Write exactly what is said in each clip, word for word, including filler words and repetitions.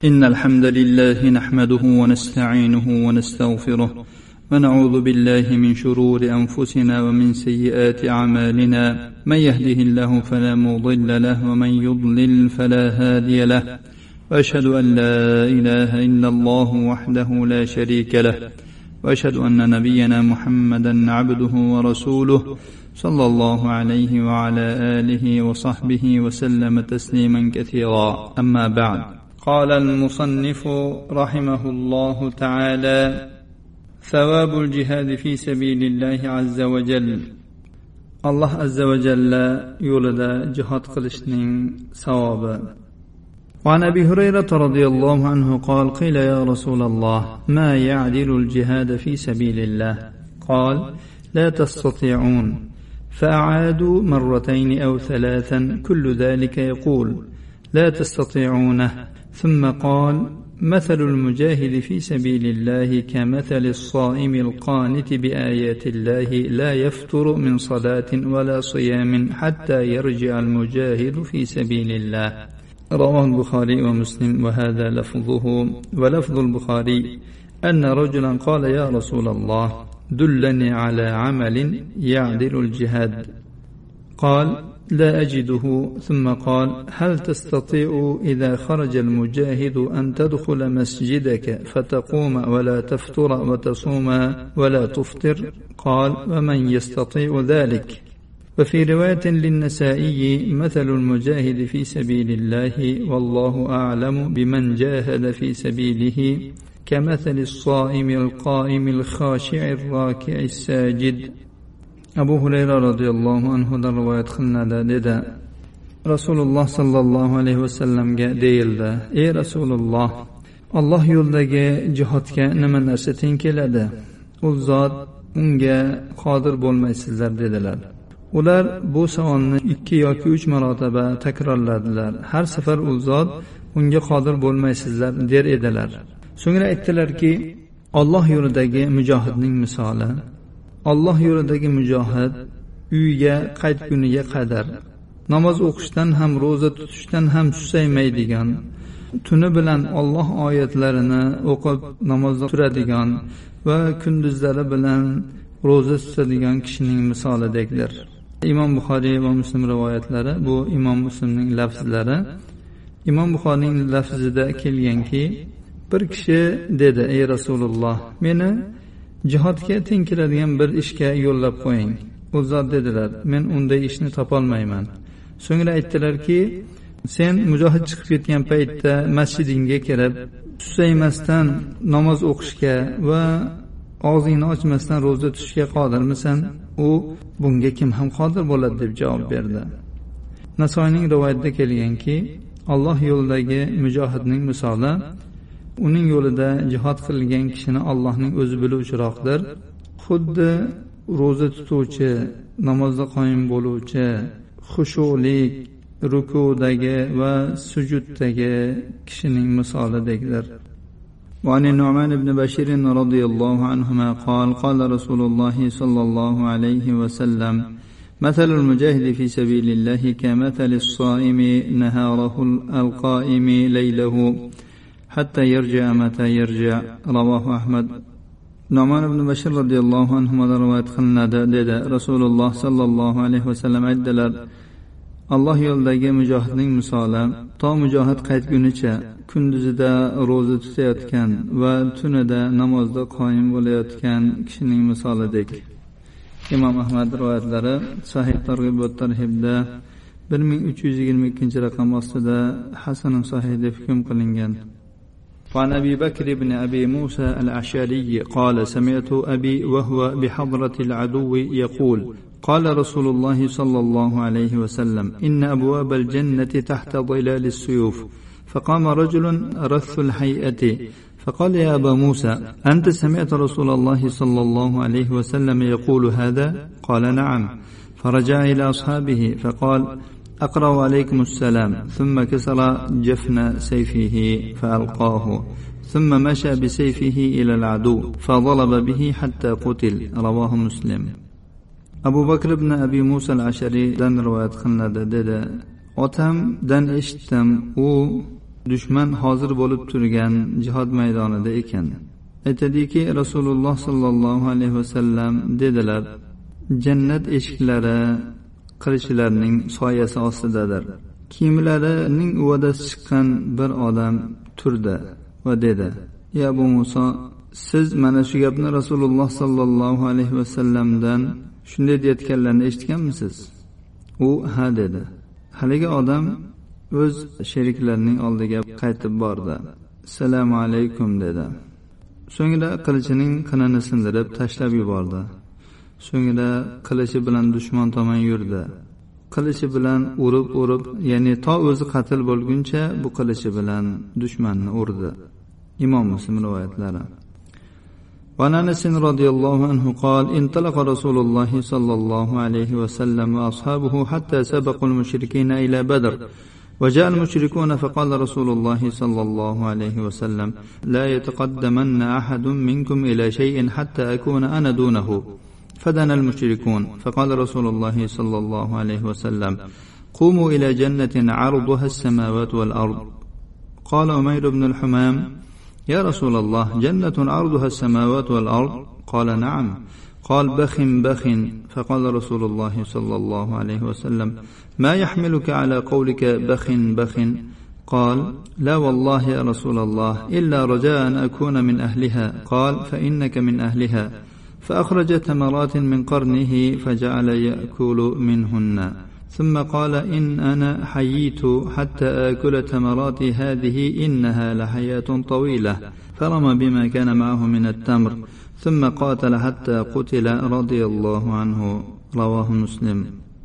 إن الحمد لله نحمده ونستعينه ونستغفره ونعوذ بالله من شرور أنفسنا ومن سيئات أعمالنا. من يهده الله فلا مضل له ومن يضلل فلا هادي له، وأشهد أن لا إله إلا الله وحده لا شريك له، وأشهد أن نبينا محمدا عبده ورسوله صلى الله عليه وعلى آله وصحبه وسلم تسليما كثيرا. أما بعد، قال المصنف رحمه الله تعالى: ثواب الجهاد في سبيل الله عز وجل. الله عز وجل يولد جهاد قلشنين ثوابا. وعن أبي هريرة رضي الله عنه قال: قيل يا رسول الله ما يعدل الجهاد في سبيل الله؟ قال: لا تستطيعون. فأعادوا مرتين أو ثلاثا كل ذلك يقول: لا تستطيعونه. ثم قال: مثل المجاهد في سبيل الله كمثل الصائم القانت بآيات الله لا يفتر من صلاة ولا صيام حتى يرجع المجاهد في سبيل الله. رواه البخاري ومسلم، وهذا لفظه. ولفظ البخاري أن رجلا قال: يا رسول الله دلني على عمل يعدل الجهاد. قال: لا أجده. ثم قال: هل تستطيع إذا خرج المجاهد أن تدخل مسجدك فتقوم ولا تفطر وتصوم ولا تفطر؟ قال: ومن يستطيع ذلك؟ وفي رواية للنسائي: مثل المجاهد في سبيل الله والله أعلم بمن جاهد في سبيله كمثل الصائم القائم الخاشع الراكع الساجد. Abu Hurayra radhiyallohu anhudan rivoyat qilinadi, dedi: Rasululloh sallallohu alayhi vasallamga deyildi: ey Rasululloh, Alloh yo'lidagi jihodga nima narsa teng keladi? U zot unga qodir bo'lmaysizlar, dedilar. Ular bu savolni ikki yoki uch marotaba takrorladilar. Har safar u zot unga qodir bo'lmaysizlar der edilar. So'ngra aytdilarki: Alloh yo'lidagi mujohidning misoli: Alloh yo'lidagi mujohid uyiga qaytguniga qadar namoz o'qishdan ham roza tutishdan ham susaymaydigan, tuni bilan Alloh oyatlarini o'qib namozda turadigan va kunduzlari bilan roza tutadigan kishining misolidekdir. Imom Buxoriy va Muslim rivoyatlari, bu Imom Muslimning lafzlari. Imom Buxoriyning lafzida kelganki, bir kishi dedi: ey Rasululloh, meni jihodga teng keladigan bir ishga yo'llab qo'ying. U zot dedilar: men unday ishni topolmayman. So'ngra aytdilarki: sen mujohid chiqib ketgan paytda masjidingga kirib susaymasdan namoz o'qishga va og'zingni ochmasdan roza tutishga qodirmisan? U: bunga kim ham qodir bo'ladi, deb javob berdi. Nasoiyning rivoyatida kelganki, Alloh yo'lidagi mujohidning misoli uning yo'lida jihod qilgan kishini Allohning o'zi biluvchiroqdir. Xuddi roza tutuvchi, namozda qoyim bo'luvchi, xushulik, rukudagi va sujuddagi kishining misolidekdir. وعن النعمان بن بشير رضي الله عنهما قال: قال رسول الله صلى الله عليه وسلم: مثل المجاهد في سبيل الله كمثل الصائم نهاره القائم ليله حتى يرجع متى يرجع. رواه أحمد. Nu'man ibn Bashir radhiyallohu anhu rivoyat qilinadi, dedi: Rasululloh sallallohu alayhi vasallam aytdilar: Alloh yo'lidagi mujohidning misoli to mujohid qaytgunicha kunduzida roza tutayotgan va tunida namozda qoyim bo'layotgan kishining misolidek. Imom Ahmad rivoyatlari Sahih Targ'ib va Tarhibda bir ming uch yuz yigirma ikkinchi raqam ostida hasan sahih deb hukm qilingan. وعن أبي بكر بن أبي موسى الأشعري قال: سمعت أبي وهو بحضرة العدو يقول: قال رسول الله صلى الله عليه وسلم: إن أبواب الجنة تحت ظلال السيوف. فقام رجل رث الهيئة فقال: يا أبا موسى، أنت سمعت رسول الله صلى الله عليه وسلم يقول هذا؟ قال: نعم. فرجع إلى أصحابه فقال: أقرأ عليكم السلام. ثم كسر جفن سيفه فألقاه، ثم مشى بسيفه إلى العدو فضرب به حتى قتل. رواه مسلم. Abu Bakr ibn Abi Musa al-Ash'aridan rivoyat qilinadi, dedi: Otamdan eshitdim, u dushman hozir bo'lib turgan jihod maydonida ekan. Aytadiki, Rasululloh sallallohu alayhi vasallam dedilar: jannat eshiklari qilichlarning soyasi ostidadir. Kiyimlarining uvadasi chiqqan bir odam turdi va dedi: "Ya Abu Muso, siz mana shu gapni Rasululloh sallallohu alayhi vasallamdan shunday deyotganlarni eshitganmisiz?" U ha dedi. Haligi odam o'z sheriklarining oldiga qaytib bordi. "Assalomu alaykum" dedi. So'ngra qilichining qinini sindirib tashlab yubordi. So'ngra qilichi bilan dushman tomon yurdi. Qilichi bilan urib-urib, ya'ni to o'zi qatl bo'lguncha bu qilichi bilan dushmanni urdi. Imom Muslim rivoyatlari. وعن أنس رضي الله عنه قال: انطلق رسول الله صلى الله عليه وسلم وأصحابه حتى سبقوا المشركين إلى بدر، وجاء المشركون فقال رسول الله صلى الله عليه وسلم: لا يتقدمن أحد منكم إلى شيء حتى أكون أنا دونه. فدنا المشركون فقال رسول الله صلى الله عليه وسلم: قوموا إلى جنة عرضها السماوات والأرض. قال أمير بن الحمام: يا رسول الله، جنة عرضها السماوات والأرض؟ قال: نعم. قال: بخ بخ. فقال رسول الله صلى الله عليه وسلم: ما يحملك على قولك بخ بخ؟ قال: لا والله يا رسول الله، إلا رجاء أن أكون من أهلها. قال: فإنك من أهلها. فأخرج تمرات من قرنه فجعل يأكل منهن، ثم قال: إن أنا حييت حتى آكل تمرات هذه، إنها لحياة طويلة. فرمى بما كان معه من التمر، ثم قاتل حتى قتل رضي الله عنه. رواه مسلم.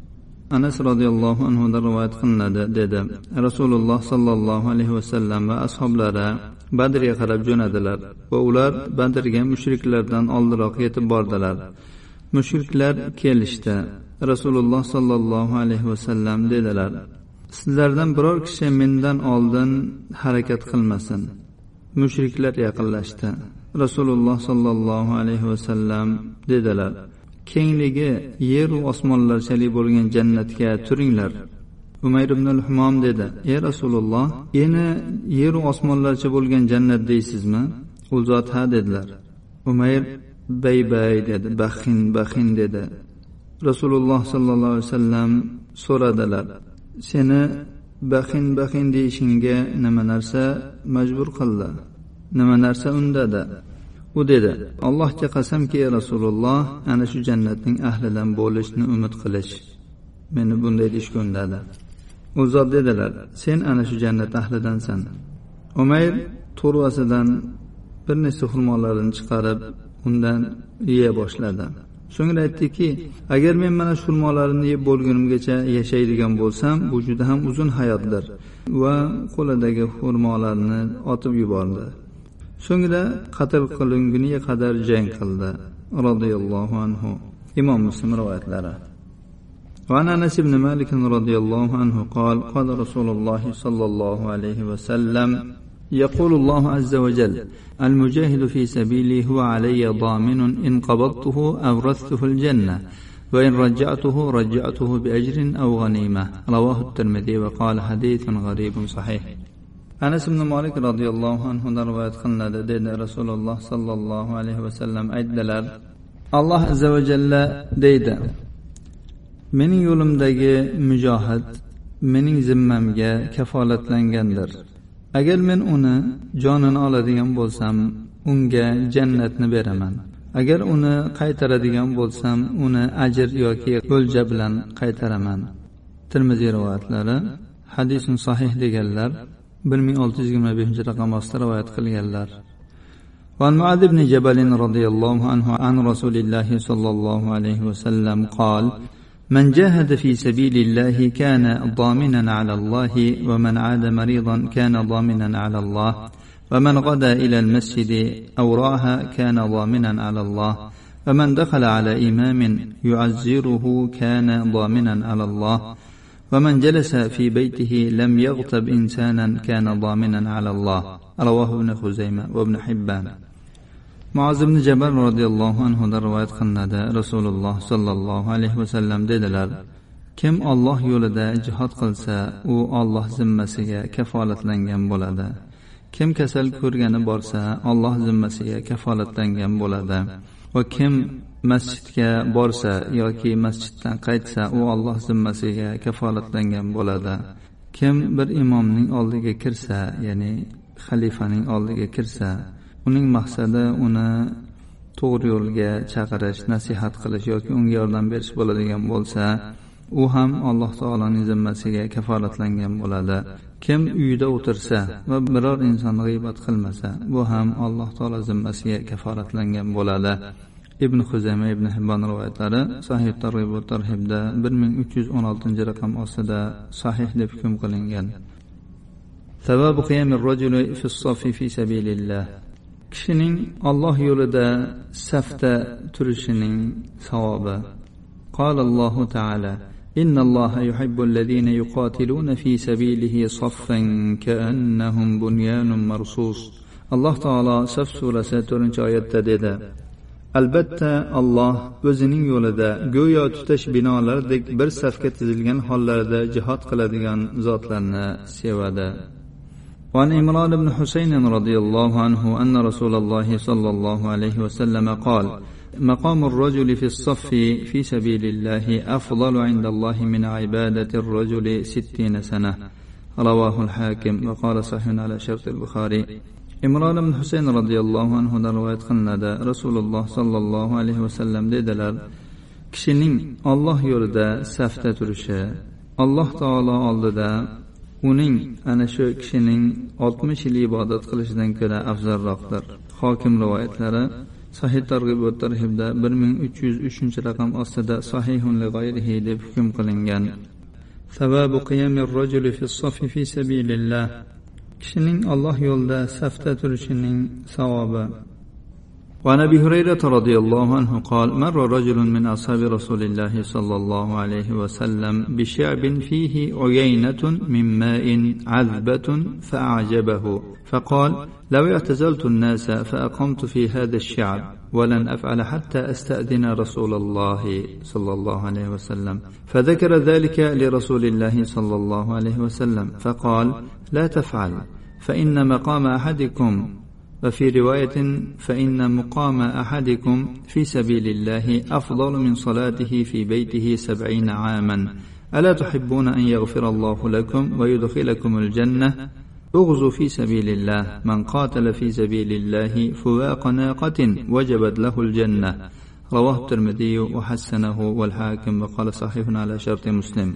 Anas radhiyallohu anhu da rivoyat qilinadi dedi. Rasululloh sallallohu alayhi vasallam va ashablari Badrga qarab jo'nadilar va ular Badrga mushriklardan oldinroq yetib bordilar. Mushriklar kelishdi. Rasululloh sallallohu alayhi vasallam dedilar: sizlardan biror kishi mendan oldin harakat qilmasin. Mushriklar yaqinlashdi. Rasululloh sallallohu alayhi vasallam dedilar: kengligi yer va osmonlarchalik bo'lgan jannatga turinglar. Umayr ibn al-Humam dedi: ey Rasululloh, yana yer va osmonlarcha bo'lgan jannat deysizmi? U zot ha dedilar. Umayr bay bay dedi, baxin baxin dedi. Rasululloh sallallohu alayhi vasallam so'radilar: seni baxin baxin deyishingga nima narsa majbur qildi? Nima narsa undadi? U dedi: Allohga qasamki, Rasululloh, ana shu jannatning ahlidan bo'lishni umid qilish meni bunday ishga undadi. U zot dedilar: sen ana shu jannat ahlidansan. Umayr to'rvasidan bir nechta xurmolarini chiqarib undan yeya boshladi. So'ngra aytdiki: agar men mana shu xurmolarimni yeb bo'lgunimgacha yashaydigan bo'lsam, bu juda ham uzun hayotdir. Va qo'lidagi xurmolarni otib yubordi. So'ngra qatl qilinguniga qadar jang qildi. Radhiyallohu anhu. Imom Muslim rivoyatlari. وعن أنس بن مالك رضي الله عنه قال: قال رسول الله صلى الله عليه وسلم: يقول الله عز وجل: المجاهد في سبيلي هو علي ضامن، إن قبضته أورثته الجنة، وإن رجعته رجعته بأجر أو غنيمة. رواه الترمذي وقال: حديث غريب صحيح. Anas ibn Malik radhiyallohu anhu dan rivoyat qilinadi dedi. Rasululloh sallallohu alayhi vasallam aytdilar: Alloh azza va jalla deydi: mening yo'limdagi mujohid mening zimmamga kafolatlangandir. Agar men uni jonini oladigan bo'lsam, unga jannatni beraman. Agar uni qaytaradigan bo'lsam, uni ajr yoki o'lja bilan qaytaraman. Tirmiziy rivoyatlari. Hadisun sahih deganlar bir ming olti yuz yigirma beshinchi raqam ostida rivoyat qilganlar. وعن معاذ بن جبل رضي الله عنه عن رسول الله صلى الله عليه وسلم قال: من جاهد في سبيل الله كان ضامنا على الله، ومن عاد مريضا كان ضامنا على الله، ومن غدا إلى المسجد أو راها كان ضامنا على الله، ومن دخل على إمام يعزره كان ضامنا على الله، ومن جلس في بيته لم يغتب إنسانا كان ضامنا على الله. رواه ابن خزيمة وابن حبان. Muaz ibn Jabal radhiyallohu anhu da rivoyat qilinadi. Rasululloh sallallohu alayhi vasallam dedilar: kim Alloh yo'lida jihad qilsa u Alloh zimmasiga kafolatlangan bo'ladi. Kim kasal ko'rgani borsa Alloh zimmasiga kafolatlangan bo'ladi. Va kim masjidga borsa yoki masjiddan qaytsa u Alloh zimmasiga kafolatlangan bo'ladi. Kim bir imomning oldiga kirsa, ya'ni xalifaning oldiga kirsa, uning maqsadi uni to'g'ri yo'lga chaqirish, nasihat qilish yoki unga yordam berish bo'ladigan bo'lsa, u ham Alloh taolaning zimmasiga kafolatlangan bo'ladi. Kim uyida o'tirsa va biror inson g'iybat qilmasa, bu ham Alloh taolo zimmasiga kafolatlangan bo'ladi. Ibn Xuzayma ibn Hibbon rivoyatlari Sahih Targ'ib va Tarhibda bir ming uch yuz o'n oltinchi raqam ostida sahih deb hukm qilingan. Savabu qiyamir rajuli fi as-saffi fi sabilillah. Kishining Alloh yo'lida safda turishining savobi. Qala Allohu ta'ala: Inna Alloha yuhibbul ladina yuqatiluna fi sabilihi saffan ka'annahum bunyanun marsus. Alloh taolo Saf surasi to'rtinchi oyatda dedi: Albatta Alloh o'zining yo'lida go'yo tutash binolardek bir safga tizilgan hollarda jihad qiladigan zotlarni sevadi. وعن عمران بن حسين رضي الله عنه أن رسول الله صلى الله عليه وسلم قال: مقام الرجل في الصف في سبيل الله أفضل عند الله من عبادة الرجل ستين سنة. رواه الحاكم وقال صحيح على شرط البخاري. Imron ibn Husayn radhiyallohu anhu dan rivoyat qilinadi. Rasululloh sallallohu alayhi vasallam dedilar: kishining Alloh yo'lida safda turishi Alloh taolo oldida uning ana shu kishining oltmish yil ibodat qilishidan ko'ra afzalroqdir. Hokim rivoyatlari Sahih Targ'ib va Tarhibda bir ming uch yuz uchinchi raqam ostida sahihun li g'ayrihi deb hukm qilingan. Savabu qiyamir rajuli fi as-saffi fi sabilillah. Kishining Alloh yo'lida safda turishining savobi. وعن أبي هريرة رضي الله عنه قال: مر رجل من أصحاب رسول الله صلى الله عليه وسلم بشعب فيه عيينة من ماء عذبة فأعجبه، فقال: لو اعتزلت الناس فأقمت في هذا الشعب ولن أفعل حتى أستأذن رسول الله صلى الله عليه وسلم. فذكر ذلك لرسول الله صلى الله عليه وسلم فقال: لا تفعل، فإن مقام أحدكم، وفي رواية: فإن مقام أحدكم في سبيل الله أفضل من صلاته في بيته سبعين عاما. ألا تحبون أن يغفر الله لكم ويدخلكم الجنة؟ اغزوا في سبيل الله. من قاتل في سبيل الله فواق ناقة وجبت له الجنة. رواه الترمذي وحسنه والحاكم وقال صحيح على شرط مسلم.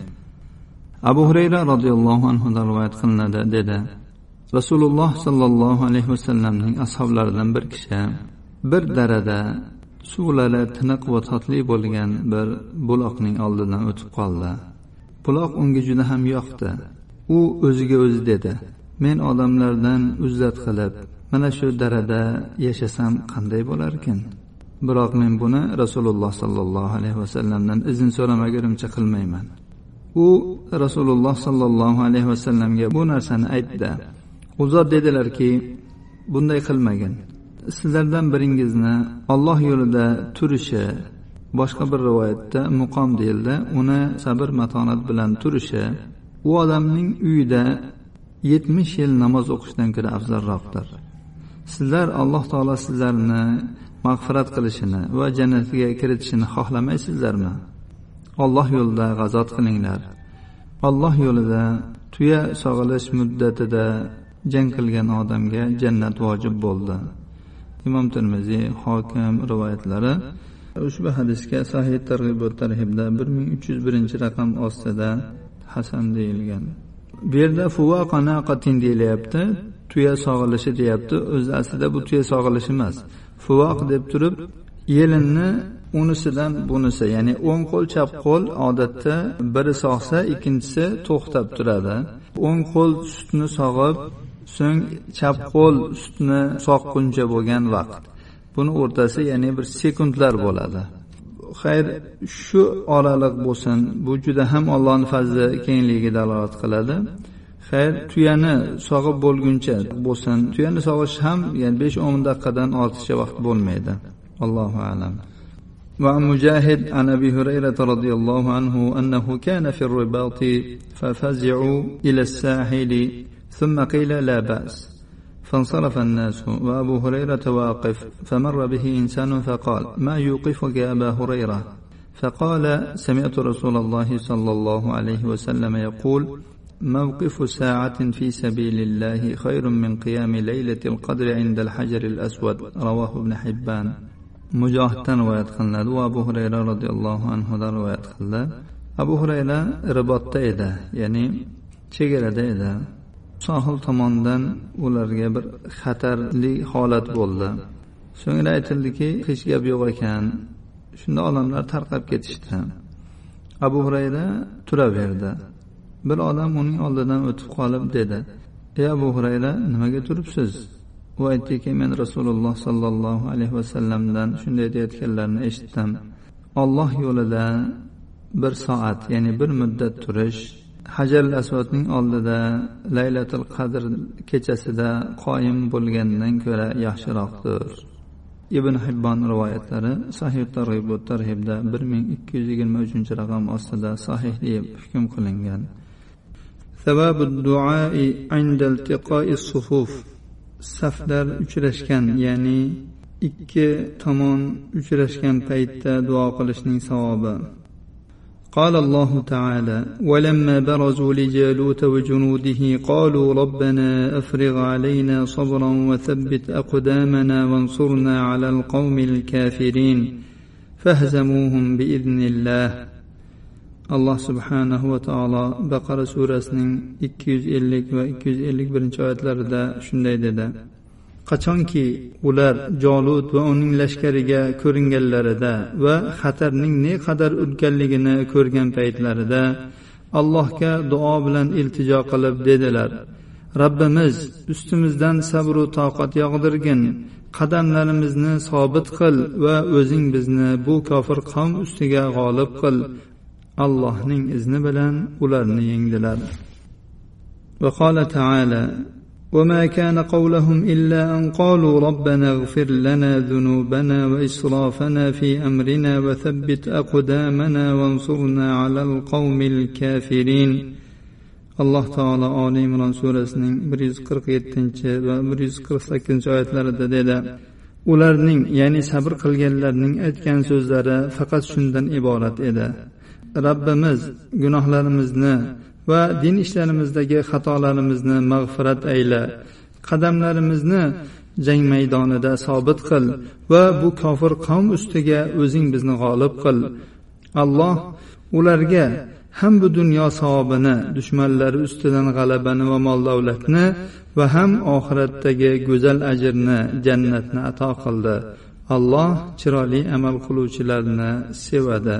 أبو هريرة رضي الله عنه رواية قلنا dedi: Rasululloh sallallohu alayhi vasallamning ashablaridan bir kishi bir darada suvlari tiniq va totli bo'lgan bir buloqning oldidan o'tib qoldi. Buloq unga juda ham yoqdi. U o'ziga o'zi dedi: men odamlardan uzlat qilib mana shu darada yashasam qanday bo'lar ekan? Biroq men buni Rasululloh sallallohu alayhi vasallamdan izn so'ramagunimcha qilmayman. U Rasululloh sallallohu alayhi vasallamga bu narsani aytdi. U zot dedilarki: bunday qilmagin. Sizlardan biringizni Alloh yo'lida turishi, boshqa bir rivoyatda muqom deyildi, uni sabr matonat bilan turishi u odamning uyida yetmish yil namoz o'qishdan ko'ra afzalroqdir. Sizlar Alloh taolo sizlarni mag'firat qilishini va jannatiga kiritishini xohlamaysizlarmi? Alloh yo'lida g'azot qilinglar. Alloh yo'lida tuya sog'ilish muddatida jang qilgan odamga jannat vojib bo'ldi. Imom Tirmiziy, Hokim rivoyatlari ushbu hadisga Sahih Targ'ib va Tarhibda bir ming uch yuz birinchi raqam ostida hasan deyilgan. Bu yerda fuvaqa naqatin deyilyapti, tuya sog'ilishi deyapti. O'zi aslida bu tuya sog'ilishi emas. Fuvaq deb turib yelinni unisidan bunisi, ya'ni o'ng qo'l chap qo'l odatda biri sog'sa ikkinchisi to'xtab turadi. O'ng qo'l sutni sog'ib, so'ng chap qo'l sutni soqquncha bo'lgan vaqt. Buni o'rtasi ya'ni bir sekundlar bo'ladi. Xayr, shu oraliq bo'lsin. Bu juda ham Allohning fazli kengligiga dalolat qiladi. Xayr, tuyani sog'ib bo'lguncha bo'lsin. Tuyani sog'ish ham ya'ni besh o'n daqiqadan ortiqcha vaqt bo'lmaydi. Allohu a'lam. وعن مجاهد عن أبي هريرة رضي الله عنه أنه كان في الرباط ففزعوا إلى الساحل ثم قيل لا بأس فانصرف الناس وأبو هريرة واقف فمر به إنسان فقال ما يوقفك يا أبا هريرة؟ فقال سمعت رسول الله صلى الله عليه وسلم يقول موقف ساعة في سبيل الله خير من قيام ليلة القدر عند الحجر الأسود. رواه ابن حبان. mujohiddan rivoyat qilinadi va Abu Hurayra radhiyallohu anhu dan rivoyat qildi. Abu Hurayra ribotda edi, ya'ni chegarada edi. Sohil tomonidan ularga bir xatarli holat bo'ldi. So'ngra aytildiki, hech gap yo'q ekan. Shunda odamlar tarqab ketishdi. Abu Hurayra turaverdi. Bir odam uning oldidan o'tib qolib dedi: "Ey Abu Hurayra, nimaga turibsiz?" U aytdiki, men Rasululloh sallallohu alayhi vasallamdan shunday deyotganlarini eshitdim. Alloh yo'lida bir soat, ya'ni bir muddat turish Hajarul Aswadning oldida Laylatul Qadr kechasida qoyim bo'lgandan ko'ra yaxshiroqdir. Ibn Hibbon rivoyatlari Sahih Targ'ib va Tarhibda bir ming ikki yuz yigirma uchinchi raqam ostida sahih deb hukm qilingan. Savabud du'ai 'inda iltiqo'is sufuf. Saflar uchrashgan, ya'ni ikki tomon uchrashgan paytda duo qilishning savobi. قال الله تعالى ولما برزوا لجالوت وجنوده قالوا ربنا أفرغ علينا صبرا وثبت أقدامنا وانصرنا على القوم الكافرين فهزموهم بإذن الله. Allah subhanahu va taolo Baqara surasining ikki yuz ellik va ikki yuz ellik birinchi oyatlarida shunday dedi: Qachonki ular Jolut va uning lashkariga ko'ringanlarida va xatarning ne qadar ulkanligini ko'rgan paytlarida Allohga duo bilan iltijo qilib dedilar: Rabbimiz, ustimizdan sabr va toqat yog'dirgin, qadamlarimizni sobit qil va o'zing bizni bu kofir qavm ustiga g'olib qil. Allohning izni bilan ularni yengdilar. Va qala ta'ala وما كان قولهم إلا أن قالوا ربنا اغفر لنا ذنوبنا وإسرافنا في أمرنا وثبت أقدامنا وانصرنا على القوم الكافرين. Allah Taala Ali Imron surasining bir yuz qirq yettinchi va bir yuz qirq sakkizinchi oyatlarida dedi: Ularning, ya'ni sabr qilganlarning aytgan so'zlari faqat shundan iborat edi: Rabbimiz, gunohlarimizni va din ishlarimizdagi xatolarimizni mag'firat ayla, qadamlarimizni jang maydonida sobit qil va bu kofir qavm ustiga o'zing bizni g'olib qil. Alloh ularga ham bu dunyo savobini, dushmanlari ustidan g'alabani va mol davlatni va ham oxiratdagi go'zal ajrni, jannatni ato qildi. Alloh chiroyli amal qiluvchilarni sevadi.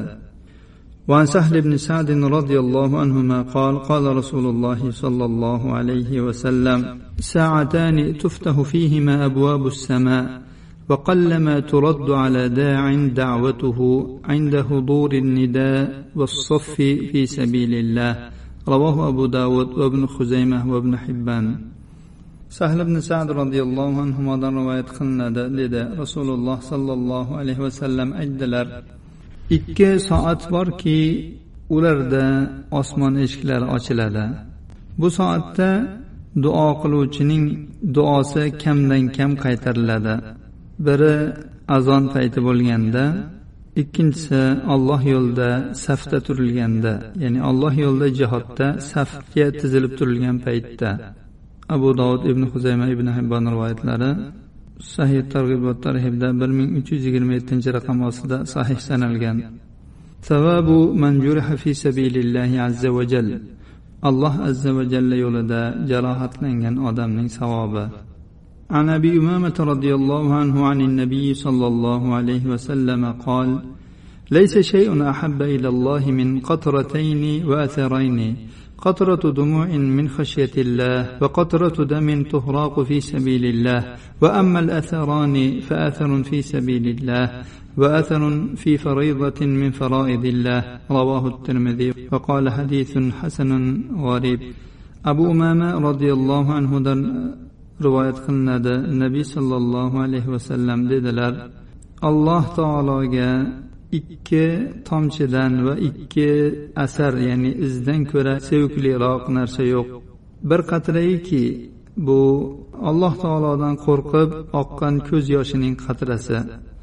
وعن سهل بن سعد رضي الله عنهما قال قال رسول الله صلى الله عليه وسلم ساعتان تفتح فيهما أبواب السماء وقلما ترد على داع دعوته عند حضور النداء والصف في سبيل الله. رواه أبو داود وابن خزيمة وابن حبان. Sahl ibn Sa'd radhiyallohu anhudan rivoyat qilinadi dedi, Rasululloh sallallohu alayhi vasallam aytdilar: Ikki soat borki, ularda osmon eshiklari ochiladi. Bu soatda duo qiluvchining duosi kamdan kam qaytariladi. Biri azon payti bo'lganda, ikkinchisi Alloh yo'lida safda turilganda, ya'ni Alloh yo'lida jihodda safga tizilib turilgan paytda. Abu Dovud, Ibn Xuzayma, Ibn Hibbon rivoyatlari Sahih Targ'ib va Tarhibda bir ming uch yuz yigirma yettinchi raqam ostida sahih sanalgan. Savabu man juriha fi sabilillahi azza va jal. Alloh azza va jalla yo'lida jarohatlangan odamning savobi. An Abi Umama radhiyallohu anhu anin nabiy sallallohu alayhi va sallam qol: "Laysa shay'un ahabba ila Alloh min qatratayn wa atharayn." قطرة دموع من خشية الله وقطرة دم تهراق في سبيل الله وأما الأثران فأثر في سبيل الله وأثر في فريضة من فرائض الله. رواه الترمذي وقال حديث حسن غريب. أبو أمامة رضي الله عنه رواية قلنا النبي صلى الله عليه وسلم dedilar: Alloh taologa ikki tomchidan va ikki asar ya'ni izdan ko'ra sevikliroq narsa yo'q. Bir qatraiki bu Alloh taolodan qo'rqib oqqan ko'z yoshining qatrasi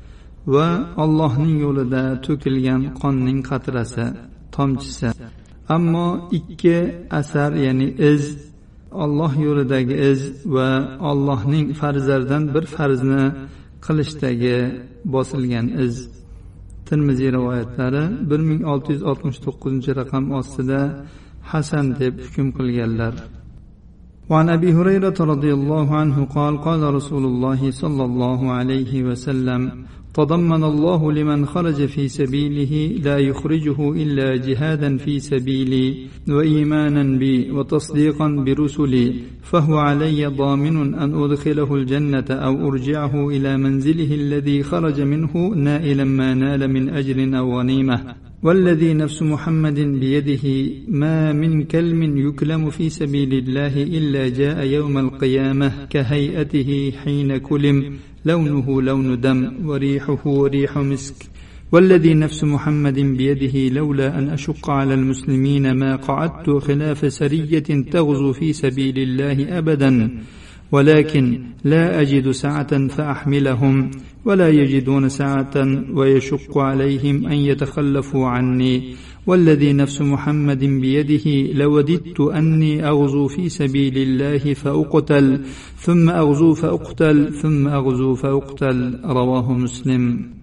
va Allohning yo'lida to'kilgan qonning qatrasi, tomchisi. Ammo ikki asar ya'ni iz, Alloh yo'lidagi iz va Allohning farzlaridan bir farzni qilishdagi bosilgan iz. Tirmiziy rivoyatlari bir ming olti yuz oltmish to'qqizinchi raqam ostida hasan deb hukm qilganlar. وعن أبي هريرة رضي الله عنه قال قال رسول الله صلى الله عليه وسلم تضمن الله لمن خرج في سبيله لا يخرجه إلا جهادا في سبيلي وإيمانا بي وتصديقا برسلي فهو علي ضامن أن أدخله الجنة أو أرجعه إلى منزله الذي خرج منه نائلا ما نال من أجر أو غنيمة والذي نفس محمد بيده ما من كلم يكلم في سبيل الله إلا جاء يوم القيامة كهيئته حين كلم لونه لون دم وريحه ريح مسك والذي نفس محمد بيده لولا أن أشق على المسلمين ما قعدت خلاف سرية تغزو في سبيل الله أبدا ولكن لا أجد سعة فأحملهم ولا يجدون سعة ويشق عليهم أن يتخلفوا عني والذي نفس محمد بيده لوددت أني أغزو في سبيل الله فأقتل ثم أغزو فأقتل ثم أغزو فأقتل رواه مسلم.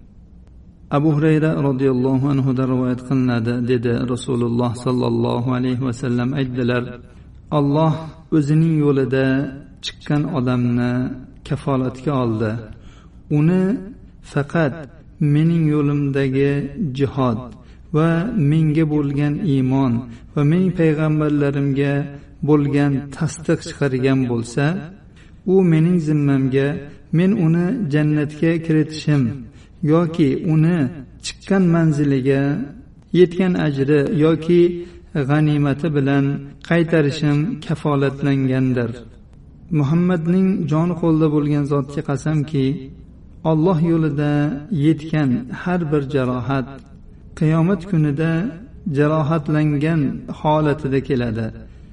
Abu Hurayra radhiyallohu anhu da rivoyat qilinadi dedi Rasululloh sallallohu alayhi vasallam aytdilar: Alloh o'zining yo'lida chiqqan odamni kafolatga oldi. Uni faqat mening yo'limdagi jihod va menga bo'lgan iymon va mening payg'ambarlarimga bo'lgan tasdiq chiqargan bo'lsa, u mening zimmamga men uni jannatga kiritishim yoki uni chiqqan manziliga yetgan ajri yoki g'animati bilan qaytarishim kafolatlangandir. Muhammadning joni qo'lida bo'lgan zotga qasamki, Alloh yo'lida yetgan har bir jarohat qiyomat kunida jarohatlangan holatida keladi.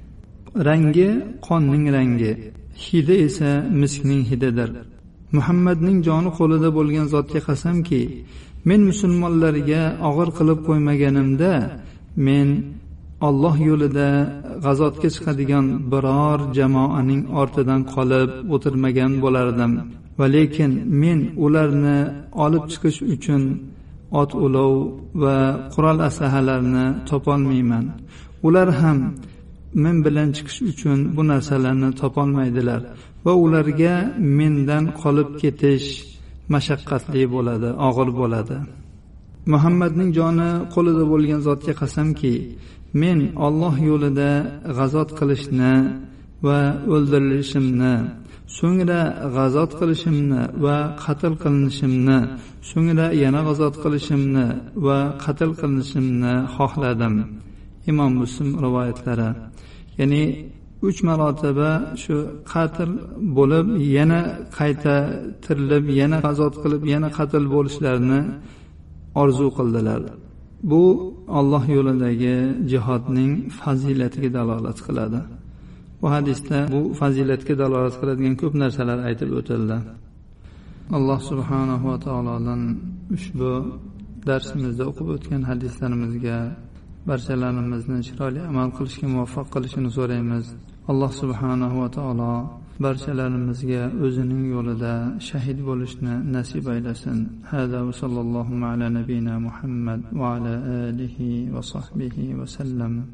Rangi qonning rangi, hidi esa miskning hididir. Muhammadning joni qo'lida bo'lgan zotga qasamki, men musulmonlarga og'ir qilib qo'ymaganimda, men Alloh yo'lida g'azotga chiqadigan biror jamoaning ortidan qolib o'tirmagan bo'lardim. Va lekin men ularni olib chiqish uchun ot ulov va qurol aslahalarni topolmayman. Ular ham men bilan chiqish uchun bu narsalarni topolmaydilar va ularga mendan qolib ketish mashaqqatli bo'ladi, og'ir bo'ladi. Muhammadning joni qo'lida bo'lgan zotga qasamki, men Alloh yo'lida g'azot qilishni va o'ldirilishimni, so'ngra g'azot qilishimni va qatl qilinishimni, so'ngra yana g'azot qilishimni va qatl qilinishimni xohladim. Imom Muslim rivoyatlari. Ya'ni uch marotaba shu qatl bo'lib, yana qayta tirilib, yana g'azot qilib, yana qatl bo'lishlarini orzu qildilar. Bu Alloh yo'lidagi jihodning fazilatiga dalolat qiladi. Bu hadisda bu fazilatga dalolat qiladigan ko'p narsalar aytib o'tildi. Alloh subhanahu va taolodan ushbu darsimizda o'qib o'tgan hadislarimizga barchalarimizni chiroyli amal qilishga muvaffaq qilishini so'raymiz. Alloh subhanahu va taolo barchalarimizga o'zining yo'lida shahid bo'lishni nasib aylasin. Hada va sallallohu ala nabiyina Muhammad va ala alihi va sahbihi va sallam.